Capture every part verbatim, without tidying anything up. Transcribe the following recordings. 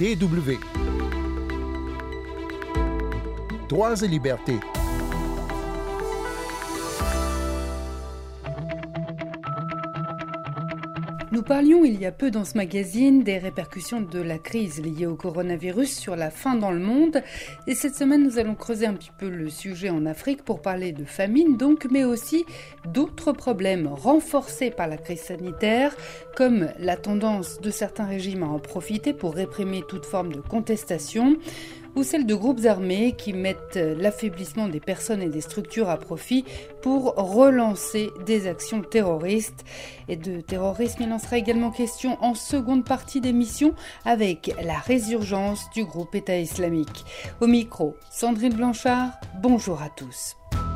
D W. Droits et libertés. Nous parlions il y a peu dans ce magazine des répercussions de la crise liée au coronavirus sur la faim dans le monde. Et cette semaine, nous allons creuser un petit peu le sujet en Afrique pour parler de famine donc, mais aussi d'autres problèmes renforcés par la crise sanitaire, comme la tendance de certains régimes à en profiter pour réprimer toute forme de contestation, ou celle de groupes armés qui mettent l'affaiblissement des personnes et des structures à profit pour relancer des actions terroristes. Et de terrorisme, il en sera également question en seconde partie d'émission avec la résurgence du groupe État islamique. Au micro, Sandrine Blanchard, bonjour à tous.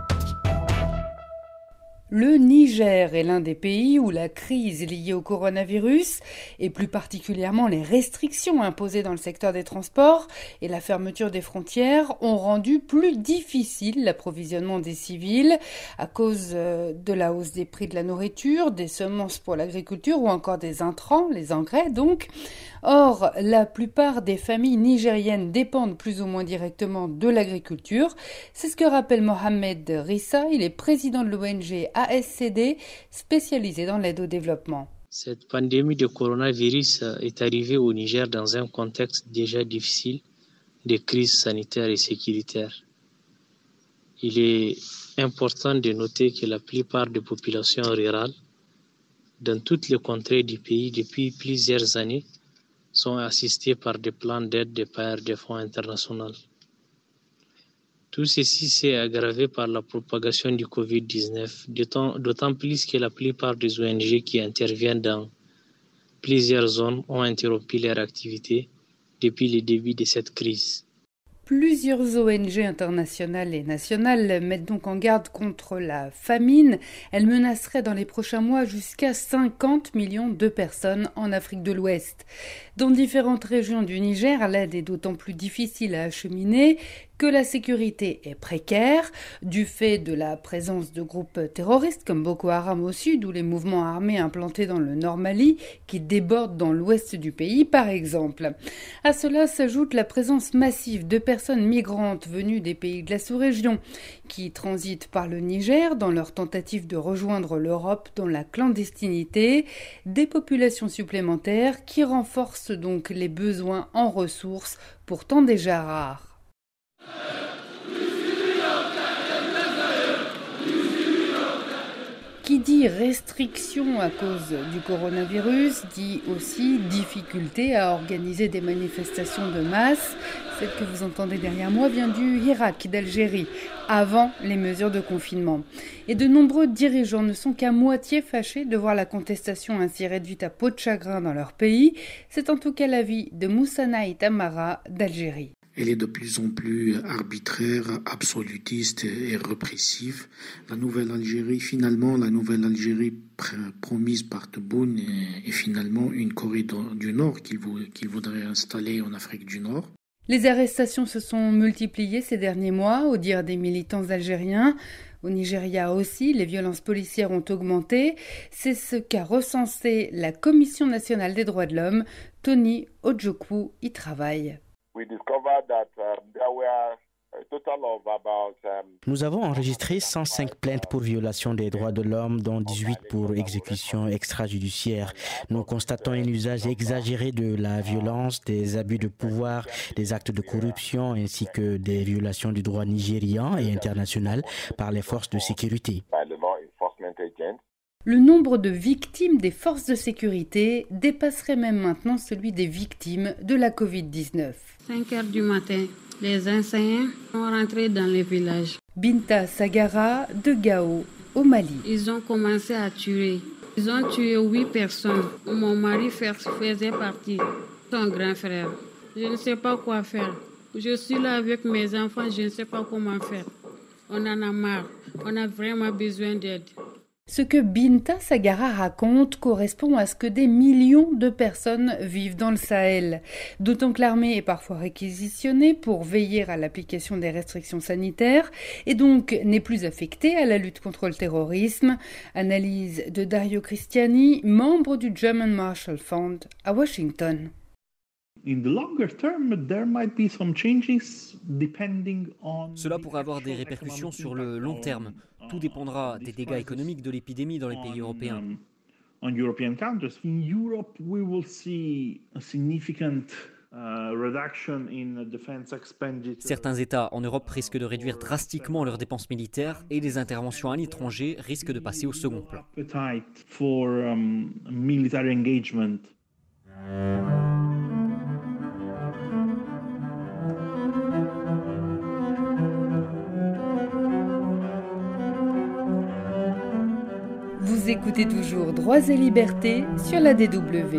Le Niger est l'un des pays où la crise liée au coronavirus, et plus particulièrement les restrictions imposées dans le secteur des transports et la fermeture des frontières, ont rendu plus difficile l'approvisionnement des civils à cause de la hausse des prix de la nourriture, des semences pour l'agriculture ou encore des intrants, les engrais donc. Or, la plupart des familles nigériennes dépendent plus ou moins directement de l'agriculture. C'est ce que rappelle Mohamed Rissa, il est président de l'O N G A S C D, spécialisé dans l'aide au développement. Cette pandémie de coronavirus est arrivée au Niger dans un contexte déjà difficile de crise sanitaire et sécuritaire. Il est important de noter que la plupart des populations rurales, dans toutes les contrées du pays depuis plusieurs années, sont assistés par des plans d'aide des bailleurs de fonds internationaux. Tout ceci s'est aggravé par la propagation du covid dix-neuf, d'autant, d'autant plus que la plupart des O N G qui interviennent dans plusieurs zones ont interrompu leur activité depuis le début de cette crise. Plusieurs O N G internationales et nationales mettent donc en garde contre la famine. Elle menacerait dans les prochains mois jusqu'à cinquante millions de personnes en Afrique de l'Ouest. Dans différentes régions du Niger, l'aide est d'autant plus difficile à acheminer que la sécurité est précaire, du fait de la présence de groupes terroristes comme Boko Haram au sud ou les mouvements armés implantés dans le Nord Mali qui débordent dans l'ouest du pays par exemple. À cela s'ajoute la présence massive de personnes migrantes venues des pays de la sous-région qui transitent par le Niger dans leur tentative de rejoindre l'Europe dans la clandestinité, des populations supplémentaires qui renforcent donc les besoins en ressources pourtant déjà rares. Qui dit restriction à cause du coronavirus dit aussi difficulté à organiser des manifestations de masse. Celle que vous entendez derrière moi vient du Irak, d'Algérie, avant les mesures de confinement. Et de nombreux dirigeants ne sont qu'à moitié fâchés de voir la contestation ainsi réduite à peau de chagrin dans leur pays. C'est en tout cas l'avis de Moussa Naït Amara d'Algérie. Elle est de plus en plus arbitraire, absolutiste et répressive. La nouvelle Algérie, finalement, la nouvelle Algérie pr- promise par Tebboune est, est finalement une Corée du Nord qu'il, vou- qu'il voudrait installer en Afrique du Nord. Les arrestations se sont multipliées ces derniers mois, au dire des militants algériens. Au Nigeria aussi, les violences policières ont augmenté. C'est ce qu'a recensé la Commission nationale des droits de l'homme. Tony Ojukwu y travaille. Nous avons enregistré cent cinq plaintes pour violation des droits de l'homme, dont dix-huit pour exécution extrajudiciaire. Nous constatons un usage exagéré de la violence, des abus de pouvoir, des actes de corruption ainsi que des violations du droit nigérian et international par les forces de sécurité. Le nombre de victimes des forces de sécurité dépasserait même maintenant celui des victimes de la covid dix-neuf. cinq heures du matin, les enseignants sont rentrés dans les villages. Binta Sagara de Gao, au Mali. Ils ont commencé à tuer. Ils ont tué huit personnes. Mon mari faisait partie, son grand frère. Je ne sais pas quoi faire. Je suis là avec mes enfants, je ne sais pas comment faire. On en a marre. On a vraiment besoin d'aide. Ce que Binta Sagara raconte correspond à ce que des millions de personnes vivent dans le Sahel. D'autant que l'armée est parfois réquisitionnée pour veiller à l'application des restrictions sanitaires et donc n'est plus affectée à la lutte contre le terrorisme. Analyse de Dario Cristiani, membre du German Marshall Fund à Washington. Cela pourrait avoir des répercussions sur le long terme. Tout dépendra des dégâts économiques de l'épidémie dans les pays européens. Certains États en Europe risquent de réduire drastiquement leurs dépenses militaires et les interventions à l'étranger risquent de passer au second plan. Vous écoutez toujours Droits et Libertés sur la D W.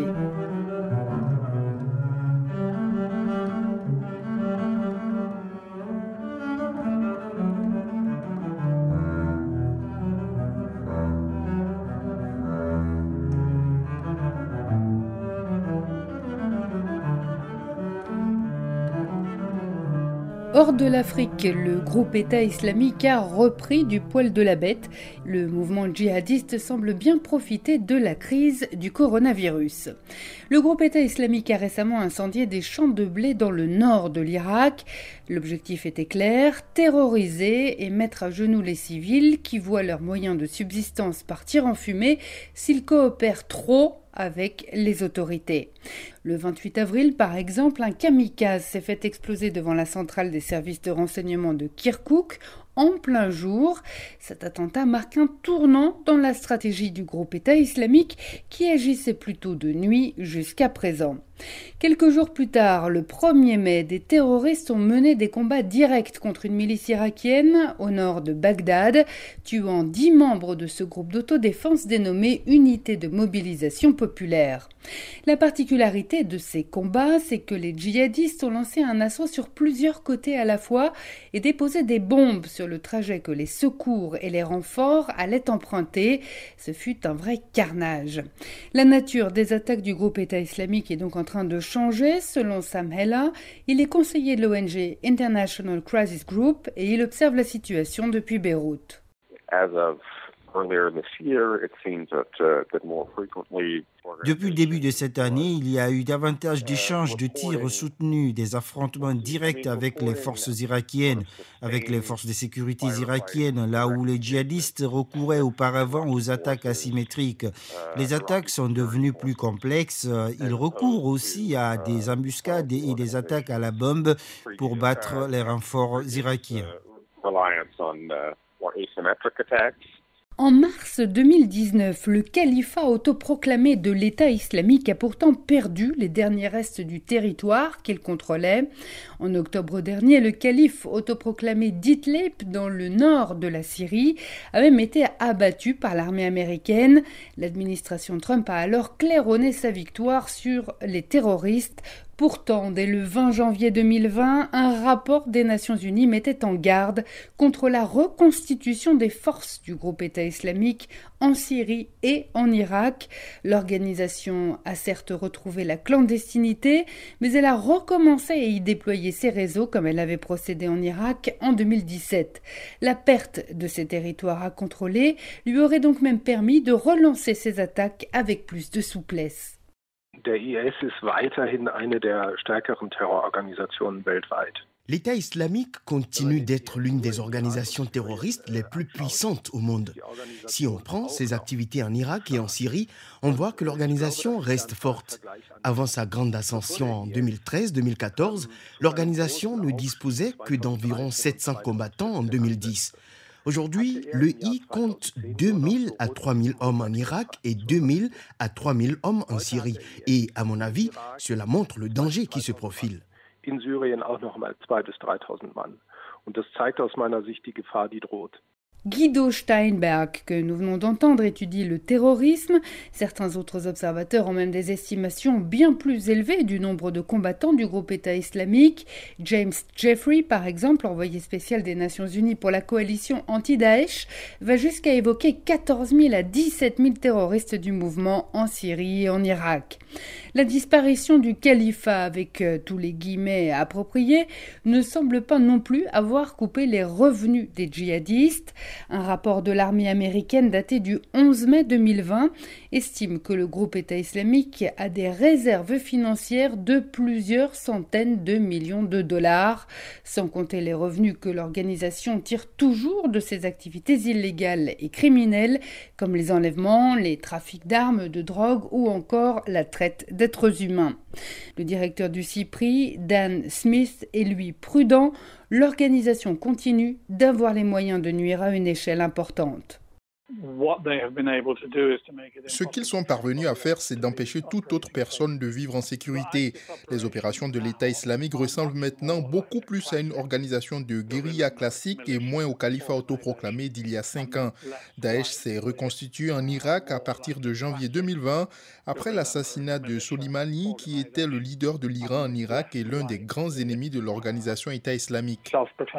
Hors de l'Afrique, le groupe État islamique a repris du poil de la bête. Le mouvement djihadiste semble bien profiter de la crise du coronavirus. Le groupe État islamique a récemment incendié des champs de blé dans le nord de l'Irak. L'objectif était clair, terroriser et mettre à genoux les civils qui voient leurs moyens de subsistance partir en fumée s'ils coopèrent trop avec les autorités. Le vingt-huit avril, par exemple, un kamikaze s'est fait exploser devant la centrale des services de renseignement de Kirkouk en plein jour. Cet attentat marque un tournant dans la stratégie du groupe État islamique qui agissait plutôt de nuit jusqu'à présent. Quelques jours plus tard, le premier mai, des terroristes ont mené des combats directs contre une milice irakienne au nord de Bagdad, tuant dix membres de ce groupe d'autodéfense dénommé Unité de mobilisation populaire. La particularité de ces combats, c'est que les djihadistes ont lancé un assaut sur plusieurs côtés à la fois et déposé des bombes sur le trajet que les secours et les renforts allaient emprunter. Ce fut un vrai carnage. La nature des attaques du groupe État islamique est donc en train de changer, selon Sam Hella. Il est conseiller de l'O N G International Crisis Group et il observe la situation depuis Beyrouth. Depuis le début de cette année, il y a eu davantage d'échanges de tirs soutenus, des affrontements directs avec les forces irakiennes, avec les forces de sécurité irakiennes, là où les djihadistes recouraient auparavant aux attaques asymétriques. Les attaques sont devenues plus complexes. Ils recourent aussi à des embuscades et des attaques à la bombe pour battre les renforts irakiens. En mars deux mille dix-neuf, le califat autoproclamé de l'État islamique a pourtant perdu les derniers restes du territoire qu'il contrôlait. En octobre dernier, le calife autoproclamé d'Idlib, dans le nord de la Syrie, a même été abattu par l'armée américaine. L'administration Trump a alors claironné sa victoire sur les terroristes. Pourtant, dès le vingt janvier deux mille vingt, un rapport des Nations Unies mettait en garde contre la reconstitution des forces du groupe État islamique en Syrie et en Irak. L'organisation a certes retrouvé la clandestinité, mais elle a recommencé à y déployer ses réseaux comme elle avait procédé en Irak en deux mille dix-sept. La perte de ces territoires à contrôler lui aurait donc même permis de relancer ses attaques avec plus de souplesse. Der I S ist weiterhin eine der stärkeren Terrororganisationen weltweit. L'État islamique continue d'être l'une des organisations terroristes les plus puissantes au monde. Si on prend ses activités en Irak et en Syrie, on voit que l'organisation reste forte. Avant sa grande ascension en deux mille treize deux mille quatorze, l'organisation ne disposait que d'environ sept cents combattants en deux mille dix. Aujourd'hui, le I compte deux mille à trois mille hommes en Irak et deux mille à trois mille hommes en Syrie. Et à mon avis, cela montre le danger qui se profile. In Syrien auch noch mal zweitausend bis dreitausend Mann. Und das zeigt aus meiner Sicht die Gefahr, die droht. Guido Steinberg, que nous venons d'entendre, étudie le terrorisme. Certains autres observateurs ont même des estimations bien plus élevées du nombre de combattants du groupe État islamique. James Jeffrey, par exemple, envoyé spécial des Nations Unies pour la coalition anti-Daesh, va jusqu'à évoquer quatorze mille à dix-sept mille terroristes du mouvement en Syrie et en Irak. La disparition du califat, avec euh, tous les guillemets appropriés, ne semble pas non plus avoir coupé les revenus des djihadistes. Un rapport de l'armée américaine daté du onze mai deux mille vingt estime que le groupe État islamique a des réserves financières de plusieurs centaines de millions de dollars, sans compter les revenus que l'organisation tire toujours de ses activités illégales et criminelles, comme les enlèvements, les trafics d'armes, de drogue ou encore la traite d'êtres humains. Le directeur du CIPRI, Dan Smith, est lui prudent. L'organisation continue d'avoir les moyens de nuire à une échelle importante. Ce qu'ils sont parvenus à faire, c'est d'empêcher toute autre personne de vivre en sécurité. Les opérations de l'État islamique ressemblent maintenant beaucoup plus à une organisation de guérilla classique et moins au califat autoproclamé d'il y a cinq ans. Daesh s'est reconstitué en Irak à partir de janvier deux mille vingt, après l'assassinat de Soleimani, qui était le leader de l'Iran en Irak et l'un des grands ennemis de l'organisation État islamique.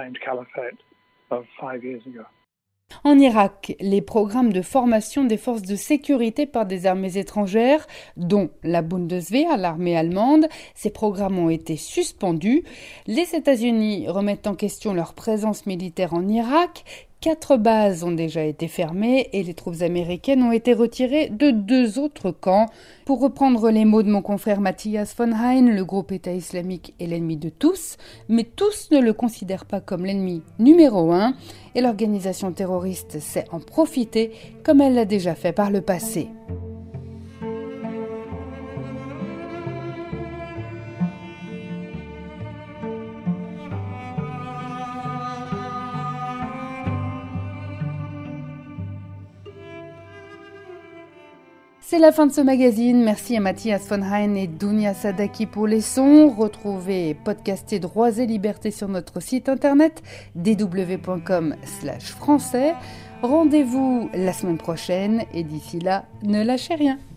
En Irak, les programmes de formation des forces de sécurité par des armées étrangères, dont la Bundeswehr, l'armée allemande, ces programmes ont été suspendus. Les États-Unis remettent en question leur présence militaire en Irak. Quatre bases ont déjà été fermées et les troupes américaines ont été retirées de deux autres camps. Pour reprendre les mots de mon confrère Matthias von Hein, le groupe État islamique est l'ennemi de tous, mais tous ne le considèrent pas comme l'ennemi numéro un et l'organisation terroriste sait en profiter comme elle l'a déjà fait par le passé. C'est la fin de ce magazine. Merci à Matthias von Hein et Dounia Sadaki pour les sons. Retrouvez et podcastez Droits et Libertés sur notre site internet d w point com slash français. Rendez-vous la semaine prochaine et d'ici là, ne lâchez rien.